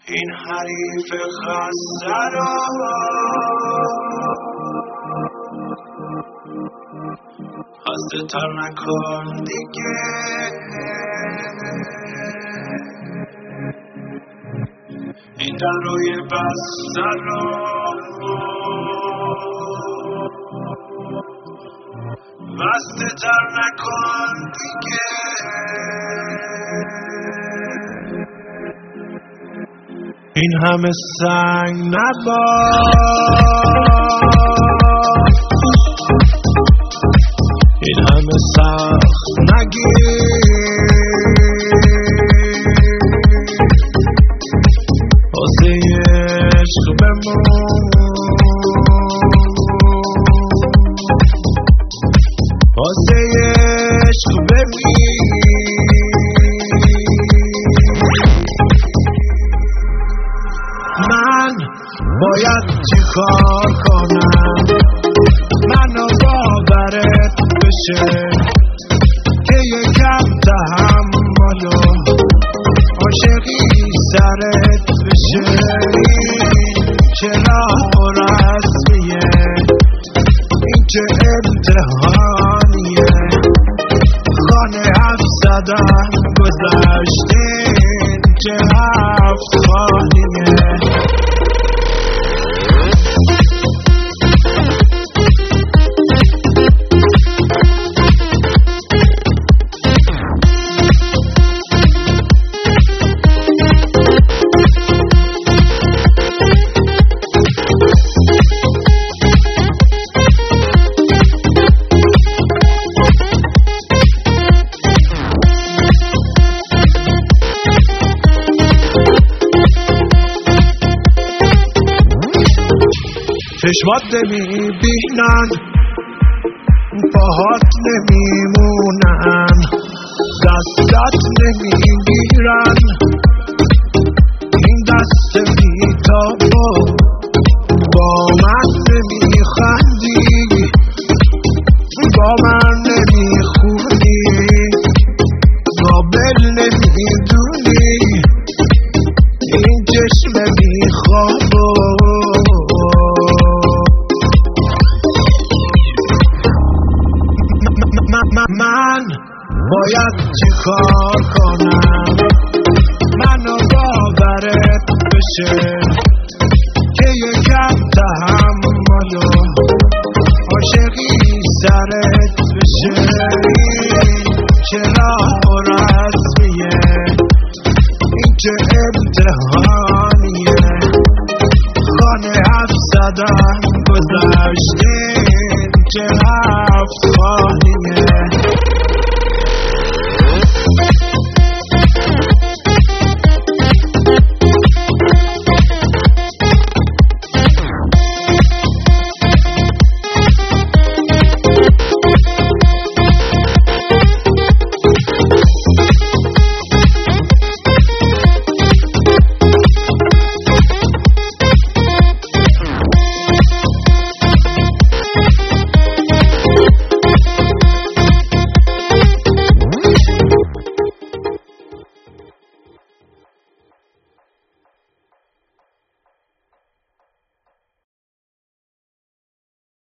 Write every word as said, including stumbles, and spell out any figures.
این حریف خسته را خسته تر نکن دیگه، این در روی بسته را بسته تر نکن دیگه. این همه سنگ نباش، این همه سخت نگیر، واسه عشق بمون، واسه عشق بمیر. من باید چی کار کنم منو باورت بشه که یکم تحمل و عاشقی سرت بشه. این چه راه و رسمیه، این چه امتحانیه، خانه هفت زدن گذشتین چه هفت خانیه. چشمات نمیبینن، پاهات نمیمونن، دستات نمیگیرن، این دست بیتابو با من نمیخندی، با من نمیخونی، قابل نمیدونی، این چشم میخوابو. من باید چی کار کنم منو باورت بشه که یکم تحمل و عاشقی سرت بشه. این چه راه و رسمیه، این چه امتحانیه، خانه هفت زدن گذشتین چه هفت خانیه.